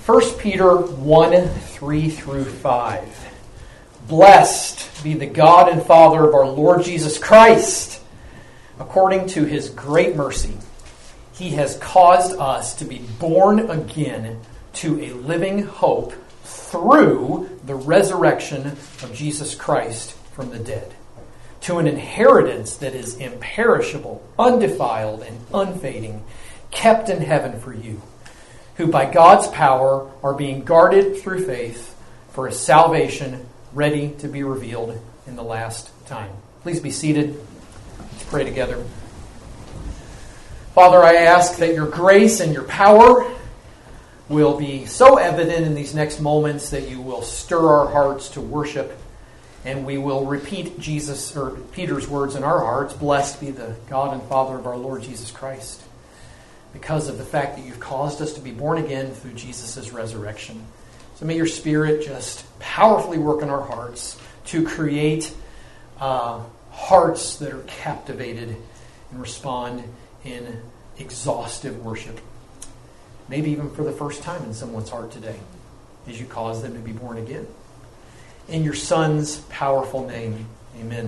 1 Peter 1, 3 through 5. Blessed be the God and Father of our Lord Jesus Christ. According to his great mercy, he has caused us to be born again to a living hope through the resurrection of Jesus Christ from the dead, to an inheritance that is imperishable, undefiled, and unfading, kept in heaven for you, who by God's power are being guarded through faith for a salvation ready to be revealed in the last time. Please be seated. Let's pray together. Father, I ask that your grace and your power will be so evident in these next moments that you will stir our hearts to worship, and we will repeat Peter's words in our hearts. Blessed be the God and Father of our Lord Jesus Christ, because of the fact that you've caused us to be born again through Jesus' resurrection. So may your Spirit just powerfully work in our hearts to create hearts that are captivated and respond in exhaustive worship. Maybe even for the first time in someone's heart today, as you cause them to be born again. In your Son's powerful name, amen.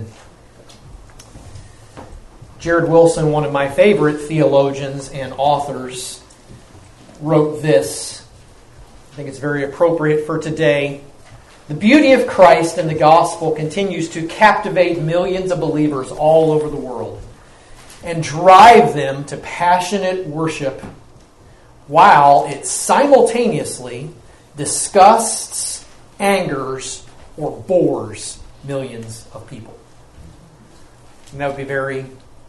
Jared Wilson, one of my favorite theologians and authors, wrote this. I think it's very appropriate for today. The beauty of Christ and the gospel continues to captivate millions of believers all over the world and drive them to passionate worship, while it simultaneously disgusts, angers, or bores millions of people. And that would be very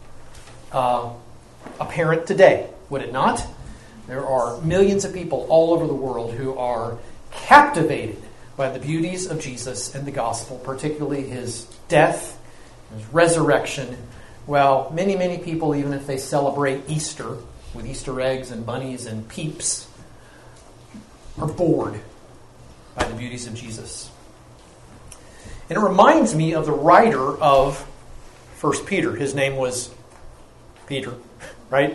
apparent today, would it not? There are millions of people all over the world who are captivated by the beauties of Jesus and the gospel, particularly his death, his resurrection. Well, many, many people, even if they celebrate Easter with Easter eggs and bunnies and peeps, are bored by the beauties of Jesus. And it reminds me of the writer of 1 Peter. His name was Peter, right?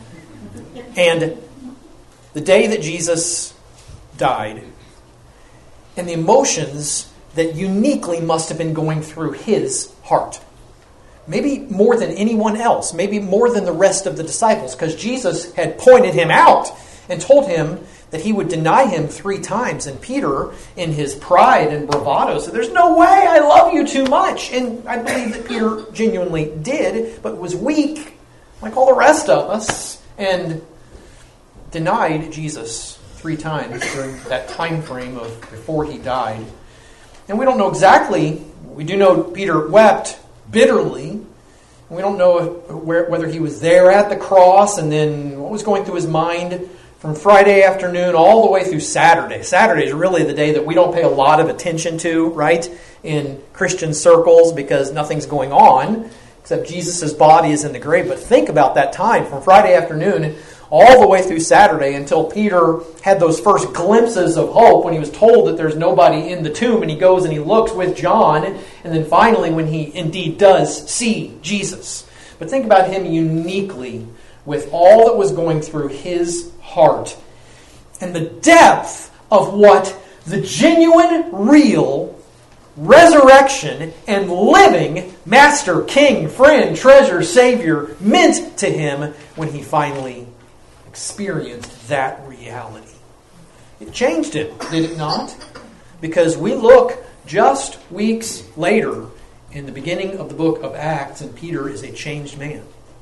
And the day that Jesus died, and the emotions that uniquely must have been going through his heart. Maybe more than anyone else, maybe more than the rest of the disciples, because Jesus had pointed him out and told him that he would deny him 3 times. And Peter, in his pride and bravado, said, "There's no way, I love you too much." And I believe that Peter genuinely did, but was weak, like all the rest of us, and denied Jesus 3 times during that time frame of before he died. And we don't know exactly. We do know Peter wept bitterly. We don't know whether he was there at the cross and then what was going through his mind from Friday afternoon all the way through Saturday. Saturday is really the day that we don't pay a lot of attention to, right, in Christian circles, because nothing's going on except Jesus' body is in the grave. But think about that time from Friday afternoon all the way through Saturday until Peter had those first glimpses of hope when he was told that there's nobody in the tomb, and he goes and he looks with John, and then finally when he indeed does see Jesus. But think about him uniquely with all that was going through his heart and the depth of what the genuine, real resurrection and living Master, King, Friend, Treasure, Savior meant to him when he finally experienced that reality. It changed him, did it not? Because we look just weeks later in the beginning of the book of Acts, and Peter is a changed man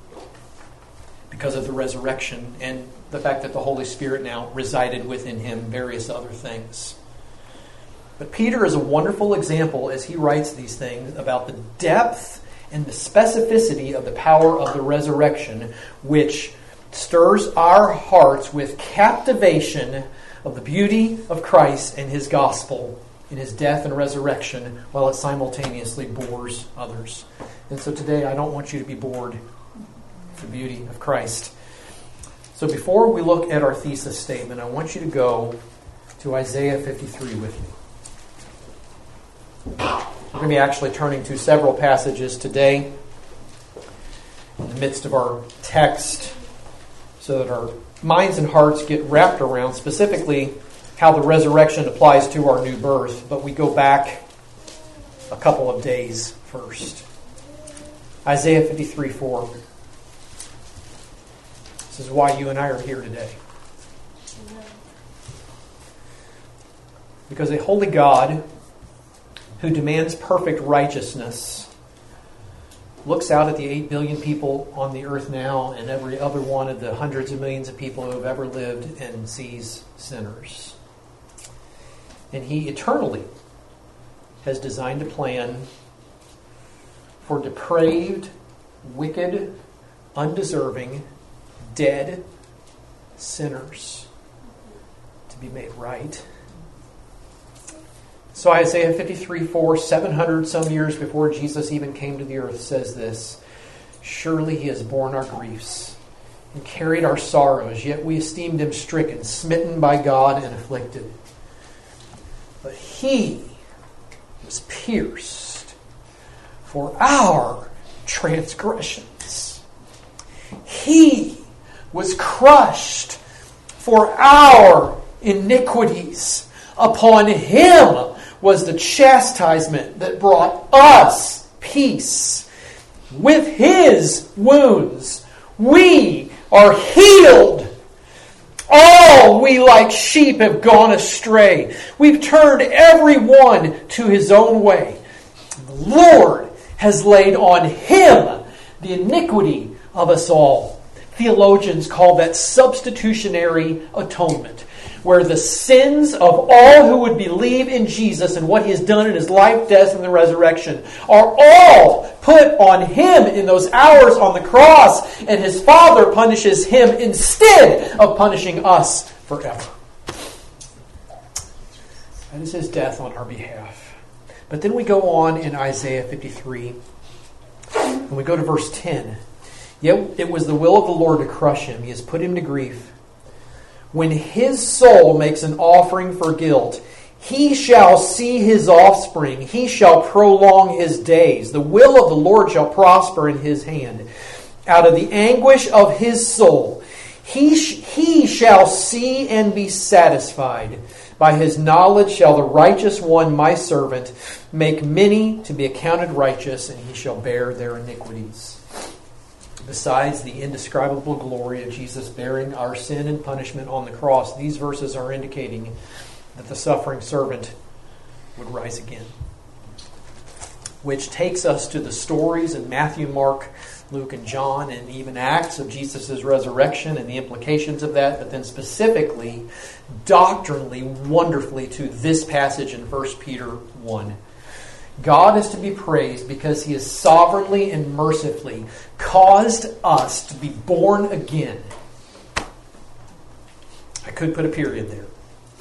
because of the resurrection and the fact that the Holy Spirit now resided within him, various other things. But Peter is a wonderful example as he writes these things about the depth and the specificity of the power of the resurrection, which stirs our hearts with captivation of the beauty of Christ and his gospel in his death and resurrection, while it simultaneously bores others. And so today I don't want you to be bored with the beauty of Christ. So before we look at our thesis statement, I want you to go to Isaiah 53 with me. We're going to be actually turning to several passages today in the midst of our text, so that our minds and hearts get wrapped around specifically how the resurrection applies to our new birth, but we go back a couple of days first. Isaiah 53:4. This is why you and I are here today. Because a holy God who demands perfect righteousness looks out at the 8 billion people on the earth now and every other one of the hundreds of millions of people who have ever lived and sees sinners. And He eternally has designed a plan for depraved, wicked, undeserving, dead sinners to be made right. So Isaiah 53:4, 700 some years before Jesus even came to the earth, says this: "Surely He has borne our griefs and carried our sorrows, yet we esteemed Him stricken, smitten by God, and afflicted. But He was pierced for our transgressions. He was crushed for our iniquities. Upon Him was the chastisement that brought us peace. With His wounds we are healed. All we like sheep have gone astray. We've turned every one to his own way. The Lord has laid on Him the iniquity of us all." Theologians call that substitutionary atonement, where the sins of all who would believe in Jesus and what He has done in His life, death, and the resurrection are all put on Him in those hours on the cross, and His Father punishes Him instead of punishing us forever. That is His death on our behalf. But then we go on in Isaiah 53, and we go to verse 10. "Yet it was the will of the Lord to crush Him. He has put Him to grief. When His soul makes an offering for guilt, He shall see His offspring. He shall prolong His days. The will of the Lord shall prosper in His hand. Out of the anguish of His soul, He shall see and be satisfied. By His knowledge shall the righteous one, my servant, make many to be accounted righteous, and He shall bear their iniquities." Besides the indescribable glory of Jesus bearing our sin and punishment on the cross, these verses are indicating that the suffering servant would rise again. Which takes us to the stories in Matthew, Mark, Luke, and John, and even Acts of Jesus' resurrection and the implications of that, but then specifically, doctrinally, wonderfully to this passage in 1 Peter 1. God is to be praised because He has sovereignly and mercifully caused us to be born again. I could put a period there.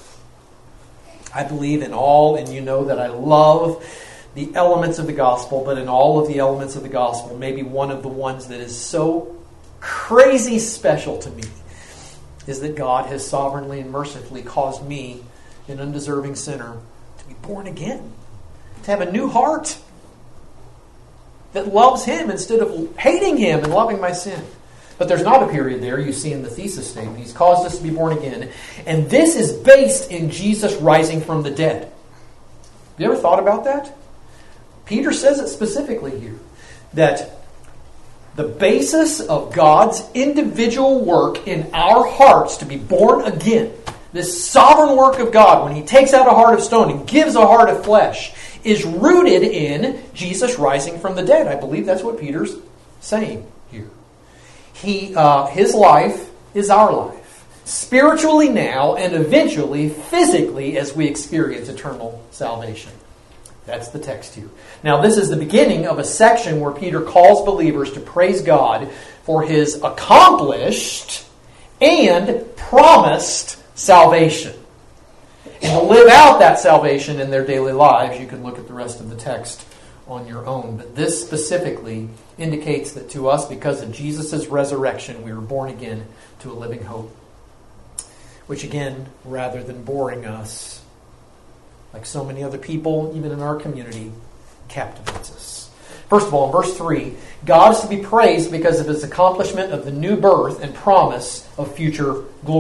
I believe in all, and you know that I love the elements of the gospel, but in all of the elements of the gospel, maybe one of the ones that is so crazy special to me is that God has sovereignly and mercifully caused me, an undeserving sinner, to be born again. To have a new heart that loves Him instead of hating Him and loving my sin. But there's not a period there, you see in the thesis statement. He's caused us to be born again. And this is based in Jesus rising from the dead. Have you ever thought about that? Peter says it specifically here. That the basis of God's individual work in our hearts to be born again, this sovereign work of God, when He takes out a heart of stone and gives a heart of flesh, is rooted in Jesus rising from the dead. I believe that's what Peter's saying here. His life is our life. Spiritually now, and eventually physically as we experience eternal salvation. That's the text here. Now this is the beginning of a section where Peter calls believers to praise God for His accomplished and promised salvation. And to live out that salvation in their daily lives, you can look at the rest of the text on your own. But this specifically indicates that to us, because of Jesus' resurrection, we were born again to a living hope. Which again, rather than boring us, like so many other people, even in our community, captivates us. First of all, in verse 3, God is to be praised because of His accomplishment of the new birth and promise of future glory.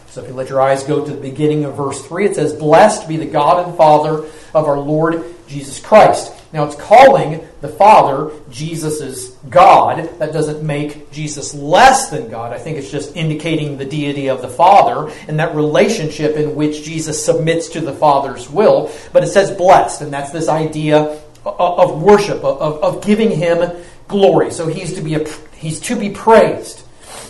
So if you let your eyes go to the beginning of verse 3, it says, "Blessed be the God and Father of our Lord Jesus Christ." Now it's calling the Father Jesus' God. That doesn't make Jesus less than God. I think it's just indicating the deity of the Father and that relationship in which Jesus submits to the Father's will. But it says blessed, and that's this idea of worship, of giving Him glory. So he's to be praised.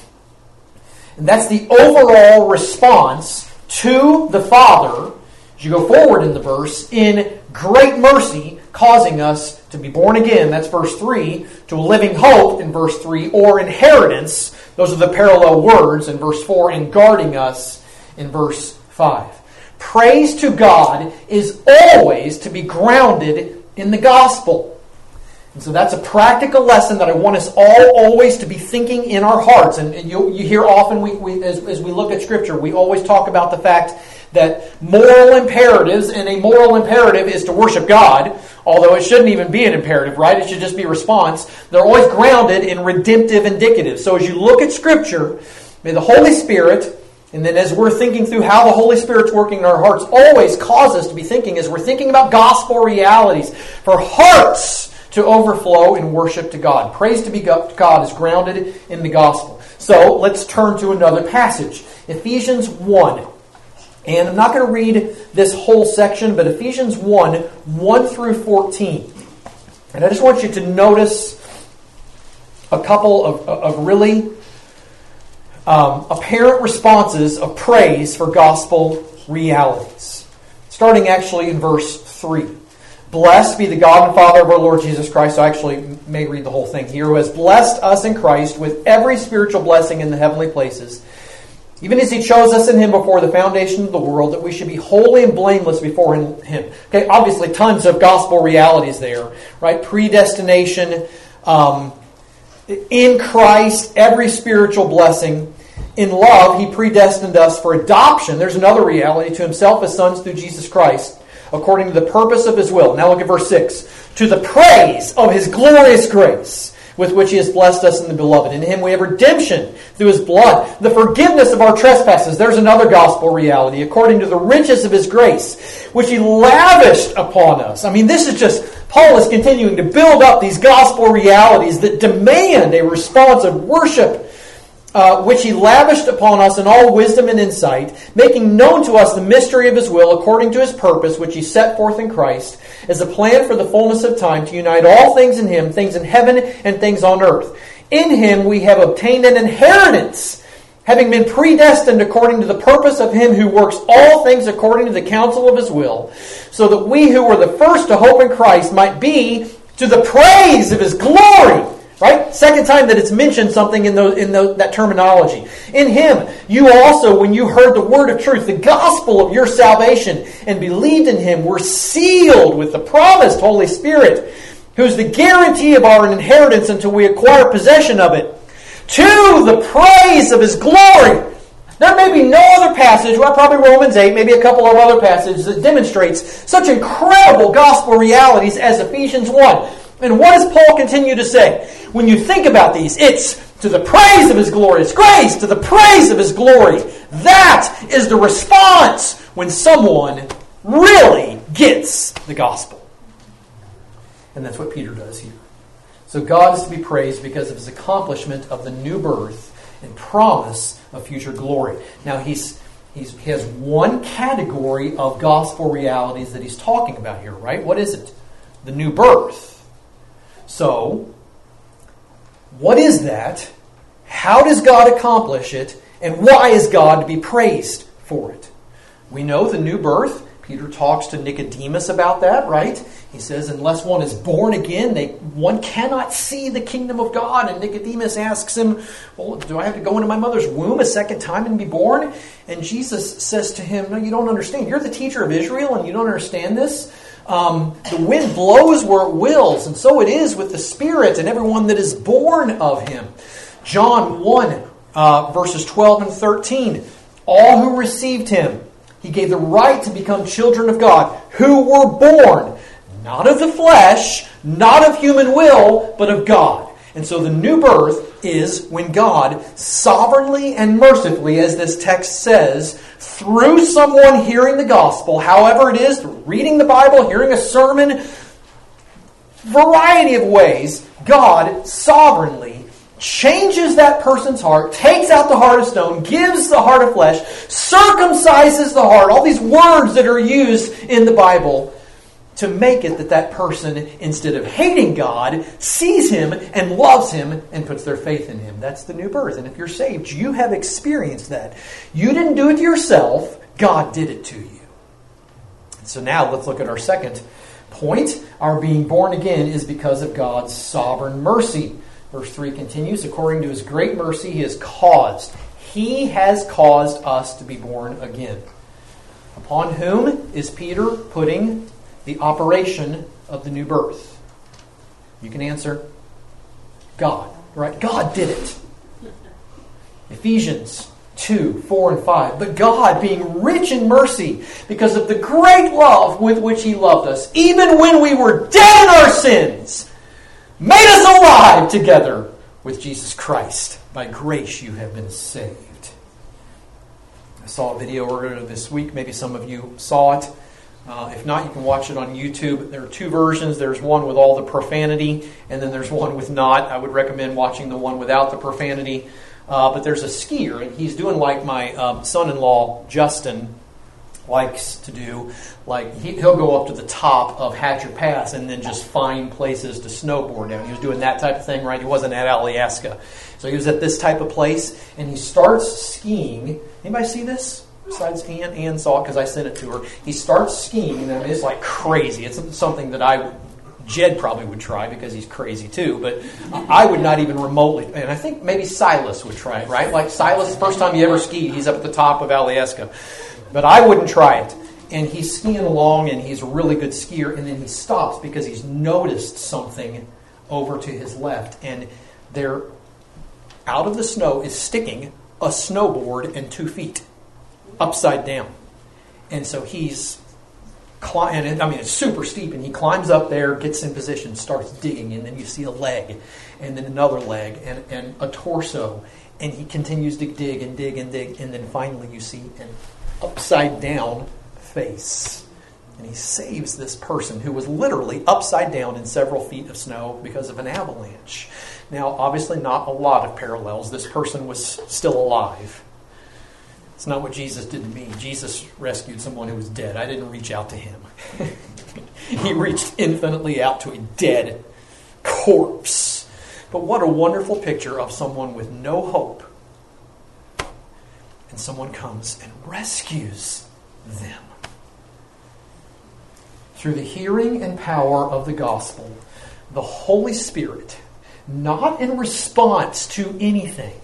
And that's the overall response to the Father, as you go forward in the verse, in great mercy, causing us to be born again, that's verse 3, to a living hope in verse 3, or inheritance, those are the parallel words in verse 4, and guarding us in verse 5. Praise to God is always to be grounded in the gospel. And so that's a practical lesson that I want us all always to be thinking in our hearts. And you hear often, as we look at Scripture, we always talk about the fact that moral imperatives, and a moral imperative is to worship God, although it shouldn't even be an imperative, right? It should just be a response. They're always grounded in redemptive indicatives. So as you look at Scripture, may the Holy Spirit, and then as we're thinking through how the Holy Spirit's working in our hearts, always cause us to be thinking, as we're thinking about gospel realities, for hearts to overflow in worship to God. Praise to be God is grounded in the gospel. So let's turn to another passage. Ephesians 1. And I'm not going to read this whole section, but Ephesians 1, 1 through 14. And I just want you to notice a couple of really apparent responses of praise for gospel realities. Starting actually in verse 3. Blessed be the God and Father of our Lord Jesus Christ. So I actually may read the whole thing here. Who has blessed us in Christ with every spiritual blessing in the heavenly places, even as He chose us in Him before the foundation of the world, that we should be holy and blameless before Him. Okay, obviously tons of gospel realities there, right? Predestination, in Christ, every spiritual blessing. In love, He predestined us for adoption. There's another reality, to Himself as sons through Jesus Christ, according to the purpose of His will. Now look at verse 6. To the praise of His glorious grace, with which He has blessed us in the Beloved. In Him we have redemption through His blood, the forgiveness of our trespasses. There's another gospel reality, according to the riches of His grace, which He lavished upon us. I mean, this is just, Paul is continuing to build up these gospel realities that demand a response of worship, which He lavished upon us in all wisdom and insight, making known to us the mystery of His will, according to His purpose, which He set forth in Christ, as a plan for the fullness of time, to unite all things in Him, things in heaven and things on earth. In Him we have obtained an inheritance, having been predestined according to the purpose of Him who works all things according to the counsel of His will, so that we who were the first to hope in Christ might be to the praise of His glory. Right? Second time that it's mentioned something in that terminology. In Him, you also, when you heard the word of truth, the gospel of your salvation, and believed in Him, were sealed with the promised Holy Spirit, who's the guarantee of our inheritance until we acquire possession of it, to the praise of His glory. There may be no other passage, well, probably Romans 8, maybe a couple of other passages that demonstrates such incredible gospel realities as Ephesians 1. And what does Paul continue to say? When you think about these, it's to the praise of His glorious grace, to the praise of His glory. That is the response when someone really gets the gospel. And that's what Peter does here. So God is to be praised because of His accomplishment of the new birth and promise of future glory. Now he has one category of gospel realities that he's talking about here, right? What is it? The new birth. So, what is that? How does God accomplish it? And why is God to be praised for it? We know the new birth. Peter talks to Nicodemus about that, right? He says, unless one is born again, one cannot see the kingdom of God. And Nicodemus asks him, well, do I have to go into my mother's womb a second time and be born? And Jesus says to him, no, you don't understand. You're the teacher of Israel and you don't understand this? The wind blows where it wills, and so it is with the Spirit and everyone that is born of Him. John 1, verses 12 and 13. All who received Him, He gave the right to become children of God, who were born, not of the flesh, not of human will, but of God. And so the new birth is when God sovereignly and mercifully, as this text says, through someone hearing the gospel, however it is, reading the Bible, hearing a sermon, variety of ways, God sovereignly changes that person's heart, takes out the heart of stone, gives the heart of flesh, circumcises the heart, all these words that are used in the Bible, to make it that that person, instead of hating God, sees Him and loves Him and puts their faith in Him. That's the new birth. And if you're saved, you have experienced that. You didn't do it yourself. God did it to you. So now let's look at our second point. Our being born again is because of God's sovereign mercy. Verse 3 continues, according to His great mercy, He has caused us to be born again. Upon whom is Peter putting the operation of the new birth? You can answer, God. Right? God did it. Ephesians 2, 4, and 5. But God, being rich in mercy, because of the great love with which He loved us, even when we were dead in our sins, made us alive together with Jesus Christ. By grace you have been saved. I saw a video earlier this week. Maybe some of you saw it. If not, you can watch it on YouTube. There are two versions. There's one with all the profanity, and then there's one with not. I would recommend watching the one without the profanity. But there's a skier, and he's doing like my son-in-law, Justin, likes to do. Like he'll go up to the top of Hatcher Pass and then just find places to snowboard down. He was doing that type of thing, right? He wasn't at Alyeska. So he was at this type of place, and he starts skiing. Anybody see this? Besides Ann saw it because I sent it to her. He starts skiing, and I mean, it's like crazy. It's something that Jed probably would try because he's crazy too, but I would not even remotely, and I think maybe Silas would try it, right? Like Silas, the first time he ever skied, he's up at the top of Alyeska. But I wouldn't try it. And he's skiing along, and he's a really good skier, and then he stops because he's noticed something over to his left, and there, out of the snow, is sticking a snowboard and 2 feet upside down. And so he's climbing. I mean, it's super steep, and he climbs up there, gets in position, starts digging, and then you see a leg, and then another leg, and a torso, and he continues to dig and dig and dig, and then finally you see an upside down face. And he saves this person who was literally upside down in several feet of snow because of an avalanche. Now, obviously not a lot of parallels. This person was still alive. It's not what Jesus did to me. Jesus rescued someone who was dead. I didn't reach out to him. He reached infinitely out to a dead corpse. But what a wonderful picture of someone with no hope. And someone comes and rescues them. Through the hearing and power of the gospel, the Holy Spirit, not in response to anything.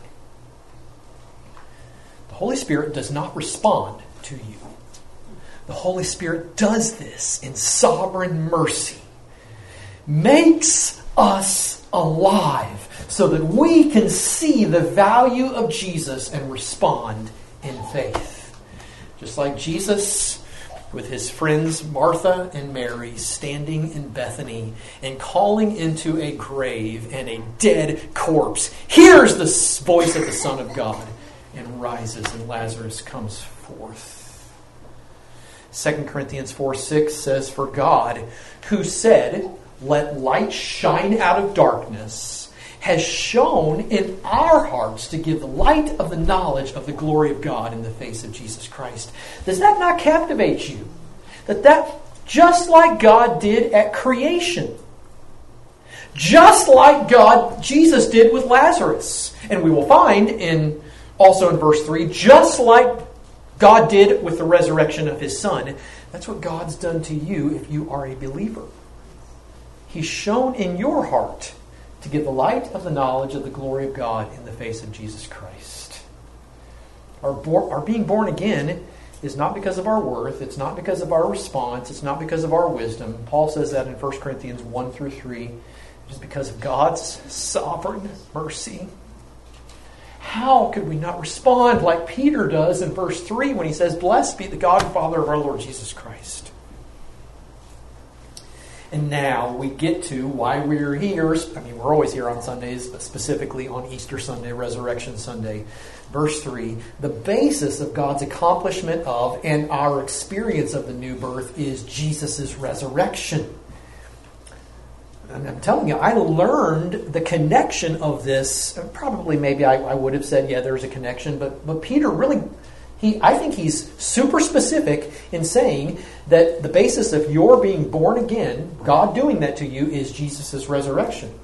The Holy Spirit does not respond to you. The Holy Spirit does this in sovereign mercy. Makes us alive so that we can see the value of Jesus and respond in faith. Just like Jesus with his friends Martha and Mary standing in Bethany and calling into a grave and a dead corpse, hears the voice of the Son of God and rises, and Lazarus comes forth. 2 Corinthians 4:6 says, "For God, who said, 'Let light shine out of darkness,' has shone in our hearts to give the light of the knowledge of the glory of God in the face of Jesus Christ." Does that not captivate you? That just like God did at creation, just like Jesus did with Lazarus, and we will find also in verse 3, just like God did with the resurrection of his Son, that's what God's done to you if you are a believer. He's shone in your heart to give the light of the knowledge of the glory of God in the face of Jesus Christ. Our being born again is not because of our worth. It's not because of our response. It's not because of our wisdom. Paul says that in 1 Corinthians 1-3. It is because of God's sovereign mercy. How could we not respond like Peter does in verse 3 when he says, "Blessed be the God and Father of our Lord Jesus Christ." And now we get to why we're here. I mean, we're always here on Sundays, but specifically on Easter Sunday, Resurrection Sunday. Verse 3, the basis of God's accomplishment of and our experience of the new birth is Jesus' resurrection. And I'm telling you, I learned the connection of this. Probably maybe I would have said, yeah, there's a connection. But Peter really, I think he's super specific in saying that the basis of your being born again, God doing that to you, is Jesus' resurrection.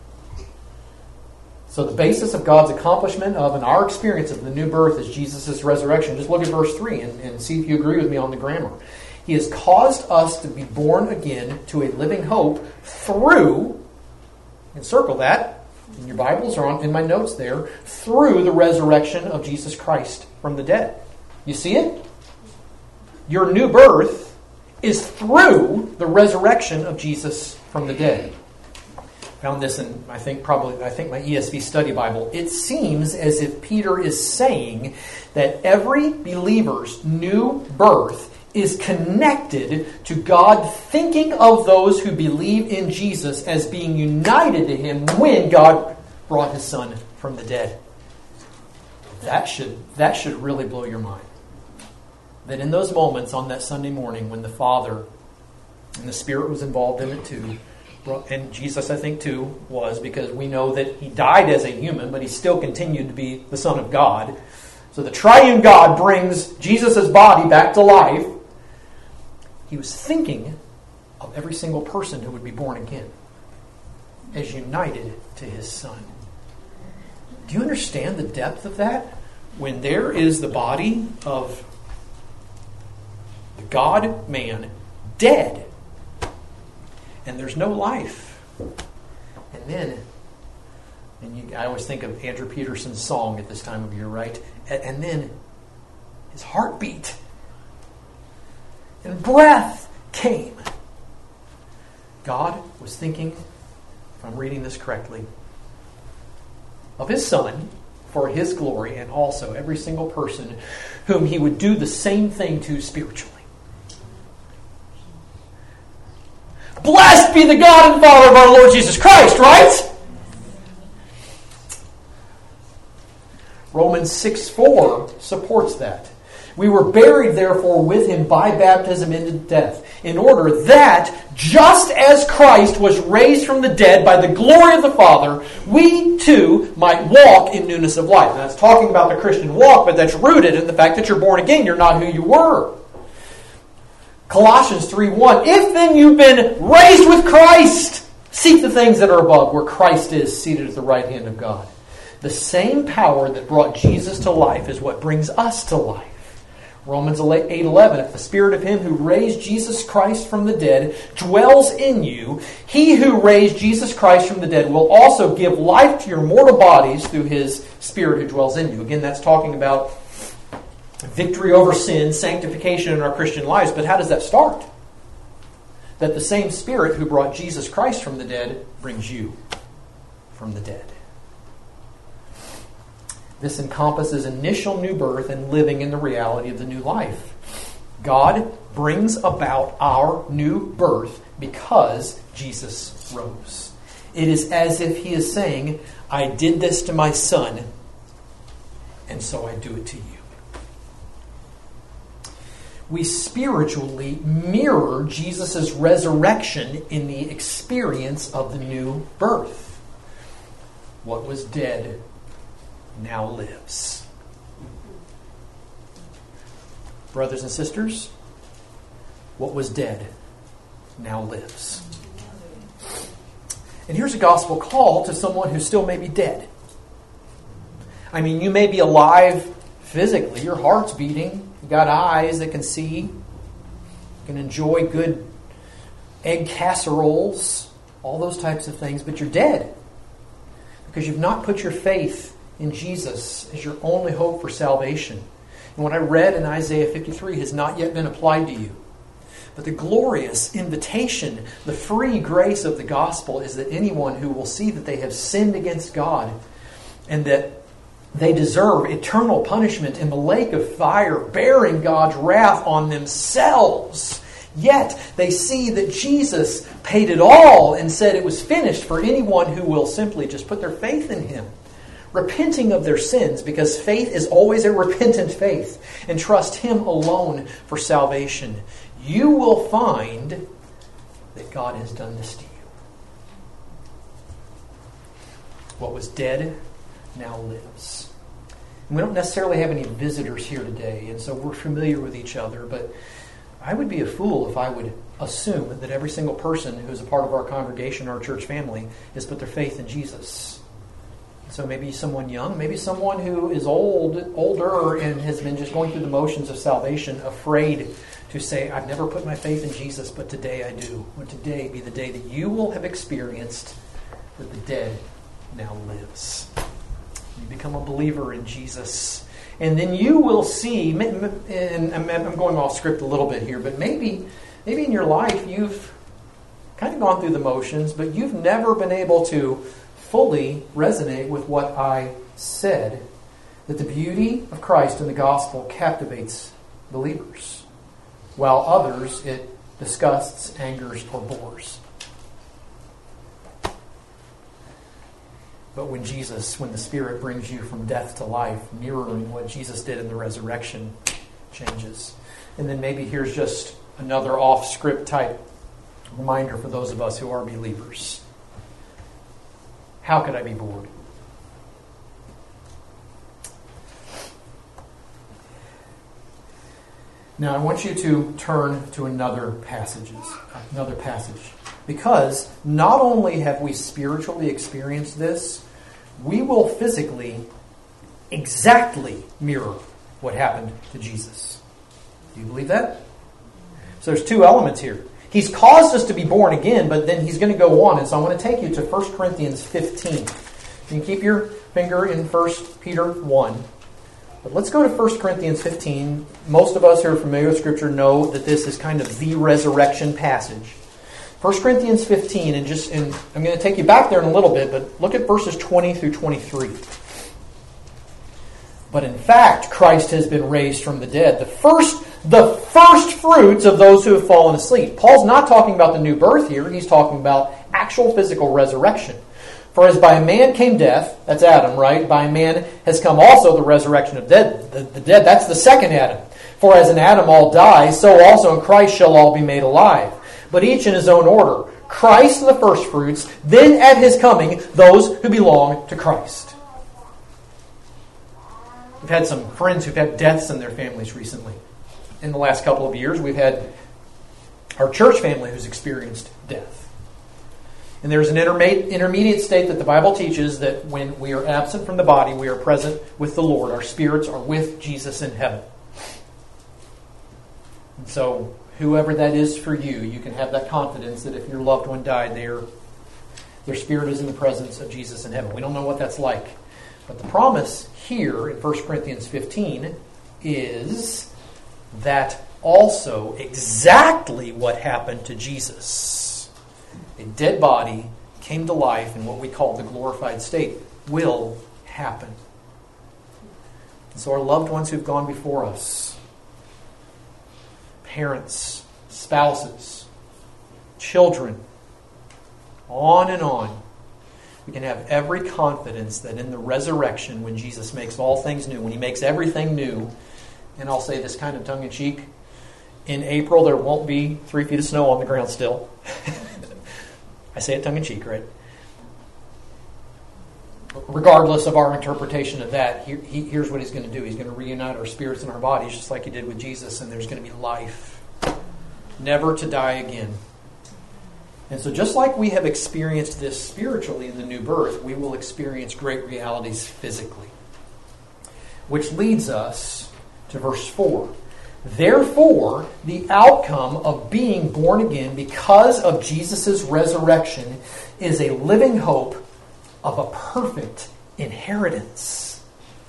So the basis of God's accomplishment of and our experience of the new birth is Jesus' resurrection. Just look at verse 3 and see if you agree with me on the grammar. He has caused us to be born again to a living hope through, and circle that in your Bibles or in my notes there, through the resurrection of Jesus Christ from the dead. You see it? Your new birth is through the resurrection of Jesus from the dead. Found this in, I think my ESV study Bible. It seems as if Peter is saying that every believer's new birth is connected to God thinking of those who believe in Jesus as being united to Him when God brought His Son from the dead. That should really blow your mind. That in those moments on that Sunday morning when the Father and the Spirit was involved in it too, and Jesus, I think, too, was, because we know that He died as a human, but He still continued to be the Son of God. So the triune God brings Jesus' body back to life. He was thinking of every single person who would be born again as united to His Son. Do you understand the depth of that? When there is the body of the God-man dead, and there's no life. And then, I always think of Andrew Peterson's song at this time of year, right? And then his heartbeat and breath came. God was thinking, if I'm reading this correctly, of His Son for His glory, and also every single person whom He would do the same thing to spiritually. Blessed be the God and Father of our Lord Jesus Christ, right? Romans 6:4 supports that. We were buried, therefore, with Him by baptism into death, in order that, just as Christ was raised from the dead by the glory of the Father, we too might walk in newness of life. Now, that's talking about the Christian walk, but that's rooted in the fact that you're born again. You're not who you were. Colossians 3:1, if then you've been raised with Christ, seek the things that are above, where Christ is seated at the right hand of God. The same power that brought Jesus to life is what brings us to life. Romans 8:11, if the Spirit of Him who raised Jesus Christ from the dead dwells in you, He who raised Jesus Christ from the dead will also give life to your mortal bodies through His Spirit who dwells in you. Again, that's talking about victory over sin, sanctification in our Christian lives. But how does that start? That the same Spirit who brought Jesus Christ from the dead brings you from the dead. This encompasses initial new birth and living in the reality of the new life. God brings about our new birth because Jesus rose. It is as if He is saying, I did this to my Son, and so I do it to you. We spiritually mirror Jesus' resurrection in the experience of the new birth. What was dead now lives. Brothers and sisters, what was dead now lives. And here's a gospel call to someone who still may be dead. I mean, you may be alive physically, your heart's beating, you got eyes that can see, you can enjoy good egg casseroles, all those types of things, but you're dead because you've not put your faith in Jesus as your only hope for salvation. And what I read in Isaiah 53 has not yet been applied to you. But the glorious invitation, the free grace of the gospel is that anyone who will see that they have sinned against God and that they deserve eternal punishment in the lake of fire, bearing God's wrath on themselves, Yet they see that Jesus paid it all and said it was finished for anyone who will simply just put their faith in Him, repenting of their sins, because faith is always a repentant faith, and trust Him alone for salvation. You will find that God has done this to you. What was dead now lives. And we don't necessarily have any visitors here today, and so we're familiar with each other, but I would be a fool if I would assume that every single person who's a part of our congregation or our church family has put their faith in Jesus. So maybe someone young, maybe someone who is older and has been just going through the motions of salvation, afraid to say, I've never put my faith in Jesus, but today I do. Would today be the day that you will have experienced that the dead now lives. You become a believer in Jesus. And then you will see, and I'm going off script a little bit here, but maybe in your life you've kind of gone through the motions, but you've never been able to fully resonate with what I said, that the beauty of Christ and the gospel captivates believers, while others it disgusts, angers, or bores. But when the Spirit brings you from death to life, mirroring what Jesus did in the resurrection, changes. And then maybe here's just another off-script type reminder for those of us who are believers. How could I be bored? Now I want you to turn to another passage. Because not only have we spiritually experienced this, we will physically exactly mirror what happened to Jesus. Do you believe that? So there's two elements here. He's caused us to be born again, but then he's going to go on. And so I want to take you to 1 Corinthians 15. You can keep your finger in 1 Peter 1. But let's go to 1 Corinthians 15. Most of us who are familiar with Scripture know that this is kind of the resurrection passage. 1 Corinthians 15, and I'm going to take you back there in a little bit, but look at verses 20 through 23. But in fact, Christ has been raised from the dead, the first fruits of those who have fallen asleep. Paul's not talking about the new birth here. He's talking about actual physical resurrection. For as by a man came death, that's Adam, right? By a man has come also the resurrection of the dead. That's the second Adam. For as in Adam all die, so also in Christ shall all be made alive. But each in his own order. Christ the firstfruits, then at his coming, those who belong to Christ. We've had some friends who've had deaths in their families recently. In the last couple of years, we've had our church family who's experienced death. And there's an intermediate state that the Bible teaches that when we are absent from the body, we are present with the Lord. Our spirits are with Jesus in heaven. And so, whoever that is for you, you can have that confidence that if your loved one died, their spirit is in the presence of Jesus in heaven. We don't know what that's like. But the promise here in 1 Corinthians 15 is that also exactly what happened to Jesus. A dead body came to life in what we call the glorified state will happen. And so our loved ones who've gone before us, parents, spouses, children, on and on, we can have every confidence that in the resurrection, when Jesus makes all things new, when He makes everything new, and I'll say this kind of tongue-in-cheek, in April there won't be 3 feet of snow on the ground still. I say it tongue-in-cheek, right? Regardless of our interpretation of that, here's what He's going to do. He's going to reunite our spirits and our bodies just like He did with Jesus, and there's going to be life. Never to die again. And so just like we have experienced this spiritually in the new birth, we will experience great realities physically. Which leads us to verse 4. Therefore, the outcome of being born again because of Jesus' resurrection is a living hope of a perfect inheritance.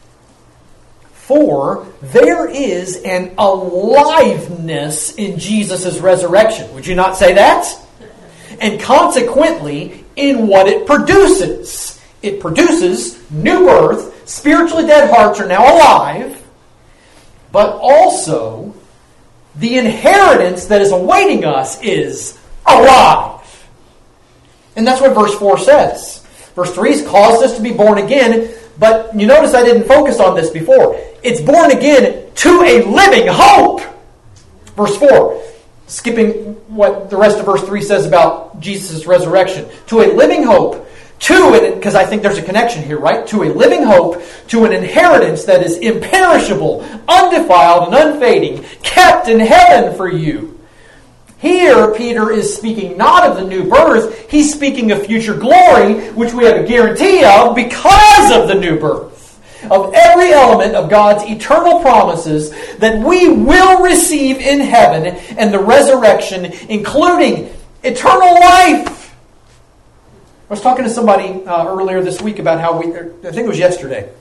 For there is an aliveness in Jesus' resurrection. Would you not say that? And consequently, in what it produces. It produces new birth. Spiritually dead hearts are now alive. But also, The inheritance that is awaiting us is alive. And that's what verse 4 says. Verse 3 has caused us to be born again, but you notice I didn't focus on this before. It's born again to a living hope. Verse 4, skipping what the rest of verse 3 says about Jesus' resurrection. To a living hope, because I think there's a connection here, right? To a living hope, to an inheritance that is imperishable, undefiled, and unfading, kept in heaven for you. Here, Peter is speaking not of the new birth, he's speaking of future glory, which we have a guarantee of because of the new birth. Of every element of God's eternal promises that we will receive in heaven and the resurrection, including eternal life. I was talking to somebody earlier this week about how I think it was yesterday,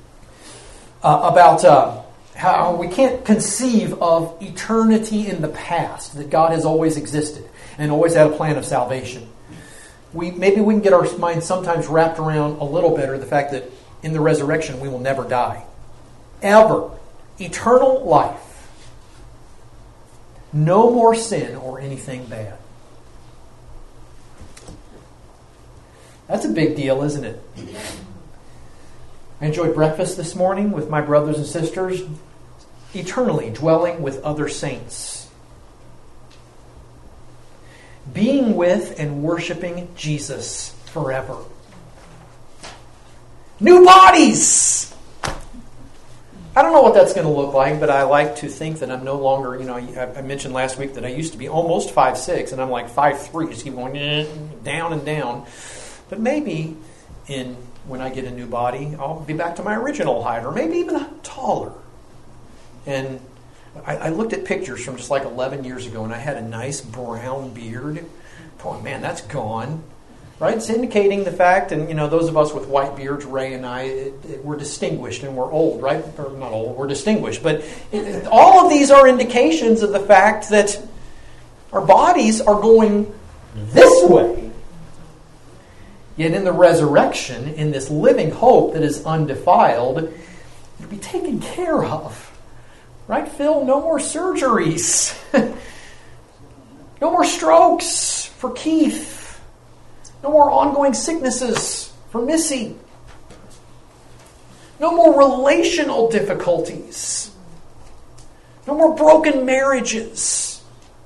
about how we can't conceive of eternity in the past, that God has always existed and always had a plan of salvation. Maybe we can get our minds sometimes wrapped around a little better the fact that in the resurrection we will never die. Ever. Eternal life. No more sin or anything bad. That's a big deal, isn't it? I enjoyed breakfast this morning with my brothers and sisters, eternally dwelling with other saints. Being with and worshiping Jesus forever. New bodies! I don't know what that's going to look like, but I like to think that I'm no longer, I mentioned last week that I used to be almost 5'6", and I'm like 5'3", just keep going down and down. But maybe when I get a new body, I'll be back to my original height, or maybe even taller. And I looked at pictures from just like 11 years ago, and I had a nice brown beard. Oh man, that's gone. Right? It's indicating the fact, and those of us with white beards, Ray and I, we're distinguished and we're old, right? Or not old, we're distinguished. But all of these are indications of the fact that our bodies are going this way. Yet in the resurrection, in this living hope that is undefiled, you'll be taken care of. Right, Phil? No more surgeries. No more strokes for Keith. No more ongoing sicknesses for Missy. No more relational difficulties. No more broken marriages.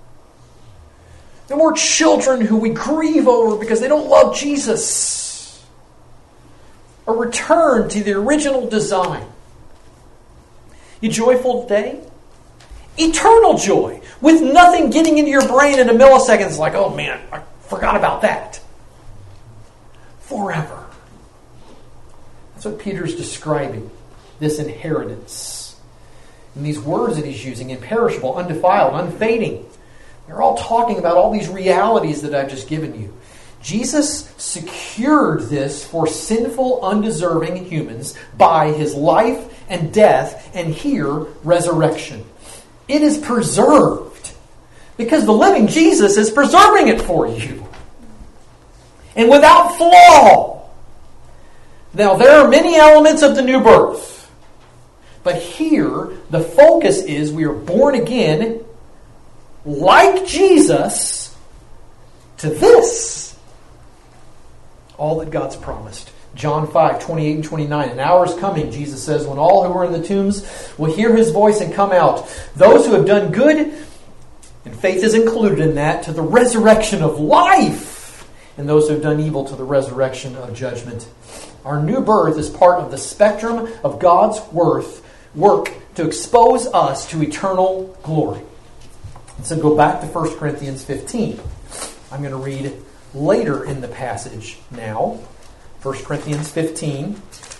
No more children who we grieve over because they don't love Jesus. A return to the original design. You joyful today? Eternal joy. With nothing getting into your brain in a millisecond. It's like, oh man, I forgot about that. Forever. That's what Peter's describing. This inheritance. And these words that he's using, imperishable, undefiled, unfading. They're all talking about all these realities that I've just given you. Jesus secured this for sinful, undeserving humans by his life and death, and here, resurrection. It is preserved because the living Jesus is preserving it for you. And without flaw. Now, there are many elements of the new birth. But here, the focus is we are born again, like Jesus, to this. All that God's promised. John 5, 28 and 29. An hour is coming, Jesus says, when all who are in the tombs will hear his voice and come out. Those who have done good, and faith is included in that, to the resurrection of life. And those who have done evil to the resurrection of judgment. Our new birth is part of the spectrum of God's work to expose us to eternal glory. And so go back to 1 Corinthians 15. I'm going to read later in the passage now. 1 Corinthians 15.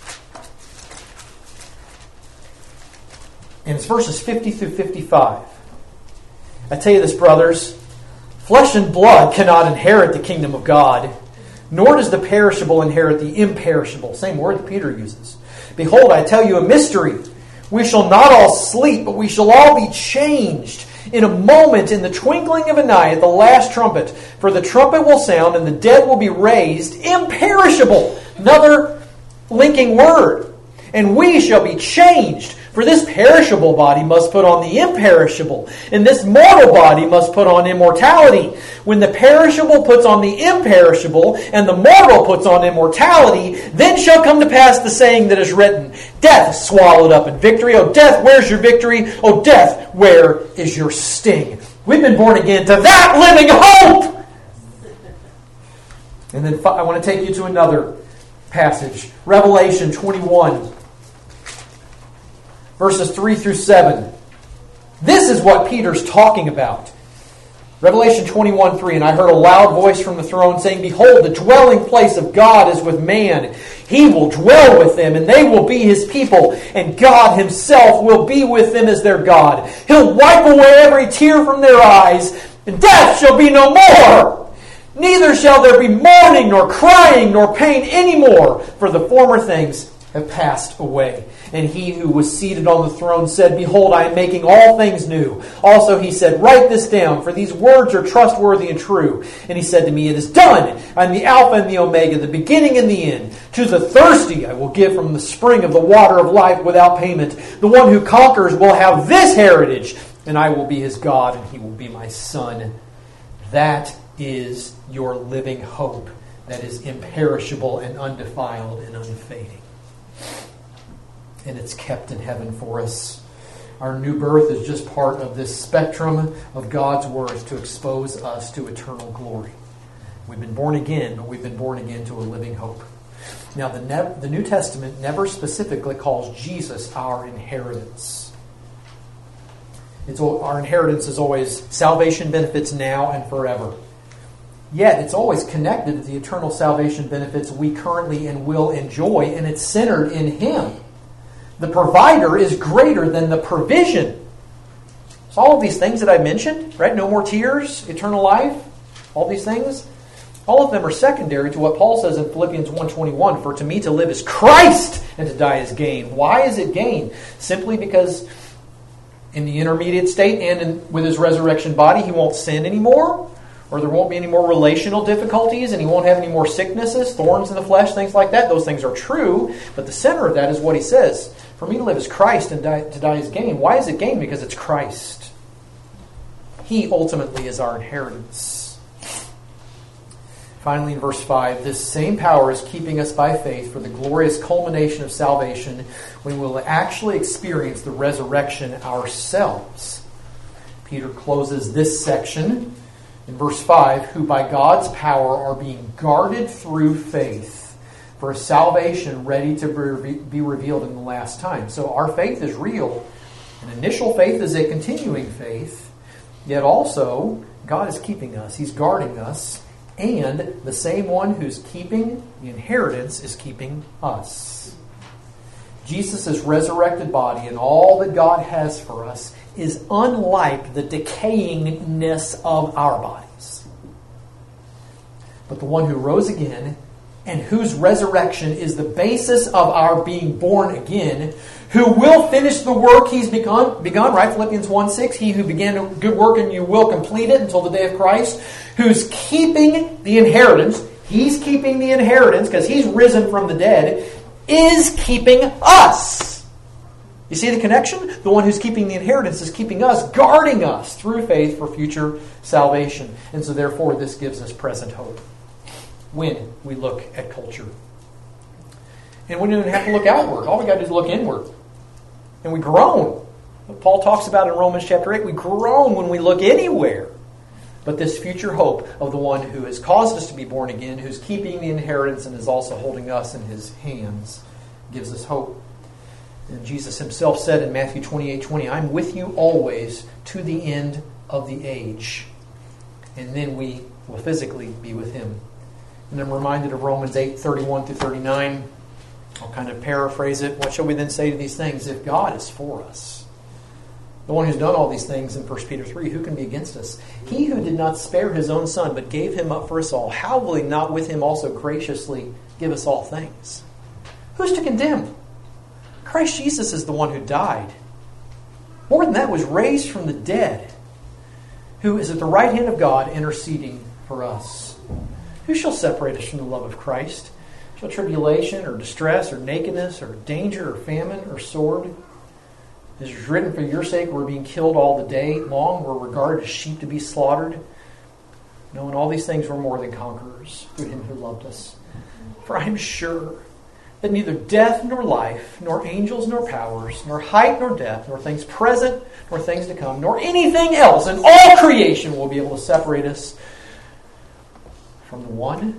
And it's verses 50 through 55. I tell you this, brothers. Flesh and blood cannot inherit the kingdom of God, nor does the perishable inherit the imperishable. Same word that Peter uses. Behold, I tell you a mystery. We shall not all sleep, but we shall all be changed in a moment, in the twinkling of an eye, at the last trumpet. For the trumpet will sound, and the dead will be raised imperishable. Another linking word. And we shall be changed. For this perishable body must put on the imperishable, and this mortal body must put on immortality. When the perishable puts on the imperishable, and the mortal puts on immortality, then shall come to pass the saying that is written, Death swallowed up in victory. O death, where's your victory? O death, where is your sting? We've been born again to that living hope! And then I want to take you to another passage. Revelation 21. Verses 3 through 7. This is what Peter's talking about. Revelation 21:3. And I heard a loud voice from the throne saying, Behold, the dwelling place of God is with man. He will dwell with them, and they will be his people. And God himself will be with them as their God. He'll wipe away every tear from their eyes, and death shall be no more. Neither shall there be mourning, nor crying, nor pain any more, for the former things have passed away. And he who was seated on the throne said, Behold, I am making all things new. Also he said, Write this down, for these words are trustworthy and true. And he said to me, It is done. I am the Alpha and the Omega, the beginning and the end. To the thirsty I will give from the spring of the water of life without payment. The one who conquers will have this heritage, and I will be his God, and he will be my son. That is your living hope that is imperishable and undefiled and unfading. And it's kept in heaven for us. Our new birth is just part of this spectrum of God's worth to expose us to eternal glory. We've been born again, but we've been born again to a living hope. Now, the New Testament never specifically calls Jesus our inheritance. Our inheritance is always salvation benefits now and forever. Yet, it's always connected to the eternal salvation benefits we currently and will enjoy, and it's centered in Him. The provider is greater than the provision. So all of these things that I mentioned, right? No more tears, eternal life, all these things, all of them are secondary to what Paul says in Philippians 1:21, For to me to live is Christ, and to die is gain. Why is it gain? Simply because in the intermediate state and with his resurrection body, he won't sin anymore, or there won't be any more relational difficulties, and he won't have any more sicknesses, thorns in the flesh, things like that. Those things are true, but the center of that is what he says. For me to live is Christ, and to die is gain. Why is it gain? Because it's Christ. He ultimately is our inheritance. Finally, in verse 5, this same power is keeping us by faith for the glorious culmination of salvation when we will actually experience the resurrection ourselves. Peter closes this section in verse 5, who by God's power are being guarded through faith for a salvation ready to be revealed in the last time. So our faith is real. An initial faith is a continuing faith. Yet also, God is keeping us. He's guarding us. And the same one who's keeping the inheritance is keeping us. Jesus' resurrected body and all that God has for us is unlike the decayingness of our bodies. But the one who rose again and whose resurrection is the basis of our being born again, who will finish the work he's begun, right? Philippians 1:6, he who began a good work in you will complete it until the day of Christ, who's keeping the inheritance, he's keeping the inheritance because he's risen from the dead, is keeping us. You see the connection? The one who's keeping the inheritance is keeping us, guarding us through faith for future salvation. And so therefore this gives us present hope when we look at culture. And we don't even have to look outward. All we got to do is look inward. And we groan. What Paul talks about in Romans chapter 8, we groan when we look anywhere. But this future hope of the one who has caused us to be born again, who's keeping the inheritance and is also holding us in his hands, gives us hope. And Jesus himself said in Matthew 28:20, I'm with you always to the end of the age. And then we will physically be with him. And I'm reminded of Romans 8:31 through 39. I'll kind of paraphrase it. What shall we then say to these things? If God is for us, the one who's done all these things in 1 Peter 3, who can be against us? He who did not spare his own son, but gave him up for us all, how will he not with him also graciously give us all things? Who's to condemn? Christ Jesus is the one who died. More than that, was raised from the dead, who is at the right hand of God interceding for us. Who shall separate us from the love of Christ? Shall tribulation or distress or nakedness or danger or famine or sword? As is written, for your sake we're being killed all the day long. We're regarded as sheep to be slaughtered. No, in all these things we're more than conquerors through him who loved us. For I am sure that neither death nor life, nor angels nor powers, nor height nor depth, nor things present nor things to come, nor anything else in all creation will be able to separate us from the one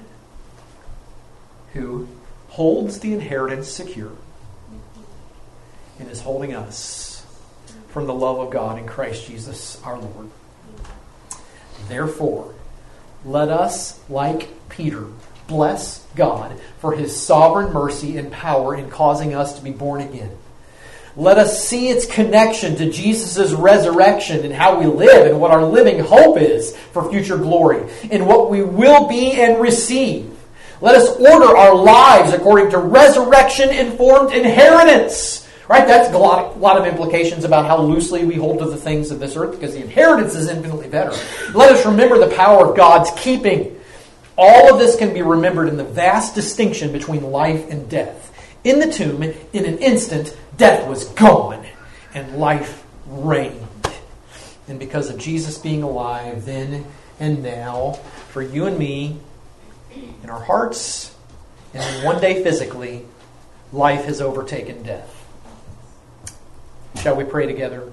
who holds the inheritance secure and is holding us from the love of God in Christ Jesus our Lord. Therefore, let us, like Peter, bless God for his sovereign mercy and power in causing us to be born again. Let us see its connection to Jesus' resurrection and how we live and what our living hope is for future glory and what we will be and receive. Let us order our lives according to resurrection-informed inheritance. Right? That's a lot of implications about how loosely we hold to the things of this earth, because the inheritance is infinitely better. Let us remember the power of God's keeping. All of this can be remembered in the vast distinction between life and death. In the tomb, in an instant, death was gone and life reigned. And because of Jesus being alive then and now, for you and me, in our hearts, and then one day physically, life has overtaken death. Shall we pray together?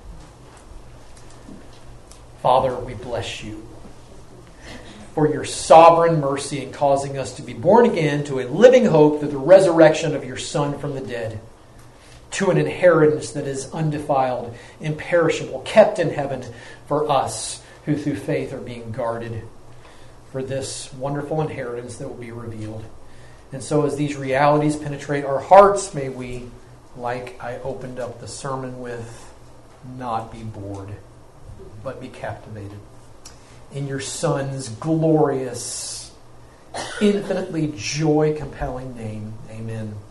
Father, we bless you for your sovereign mercy in causing us to be born again to a living hope through the resurrection of your Son from the dead, to an inheritance that is undefiled, imperishable, kept in heaven for us who through faith are being guarded for this wonderful inheritance that will be revealed. And so as these realities penetrate our hearts, may we, like I opened up the sermon with, not be bored, but be captivated. In your Son's glorious, infinitely joy-compelling name, amen.